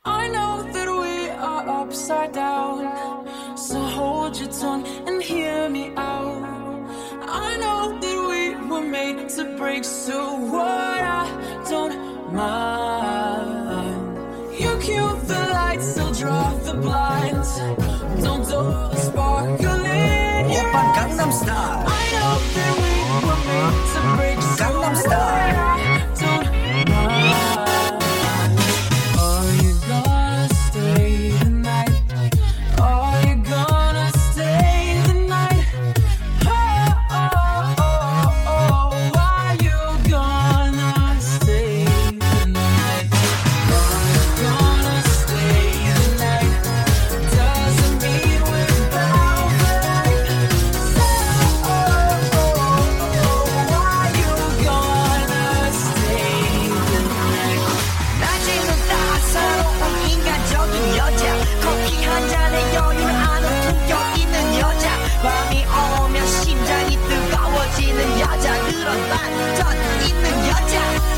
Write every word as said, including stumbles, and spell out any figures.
I know that we are upside down, so hold your tongue and hear me out. I know that we were made to break, so what, I don't mind. You cue the lights, so draw the blinds. Don't dull the sparkle in your 오빤 eyes. Gangnam Style. I know that we were made to break, so Gangnam what, Style. I don't mind. Are you gonna stay the night? Are you gonna stay the night? Oh, oh, oh, oh, are you gonna stay the night? Are you gonna stay the night? Doesn't mean without the light. So, oh, oh, oh, are you gonna stay the night? 낮에는 따사로운 인간적인 여자 커피 한 잔에 여유를 아는 품격 있는 여자 밤이 오면 심장이 뜨거워지는 여자 그런 반전 있는 여자